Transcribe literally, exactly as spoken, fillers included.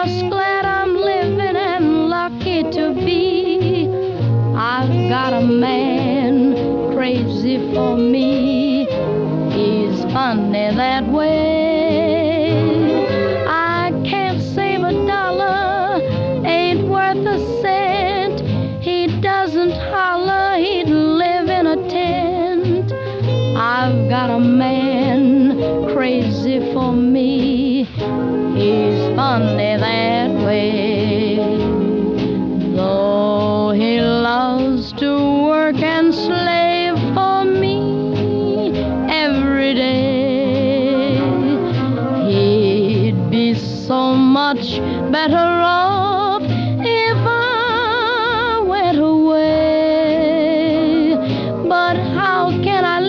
just glad I'm living and lucky to be. I've got a man crazy for me. He's funny that way. I can't save a dollar, ain't worth a cent. He doesn't holler, he'd live in a tent. I've got a man crazy for me. He's funny that way. Though he loves to work and slave for me every day, he'd be so much better off if I went away. But how can I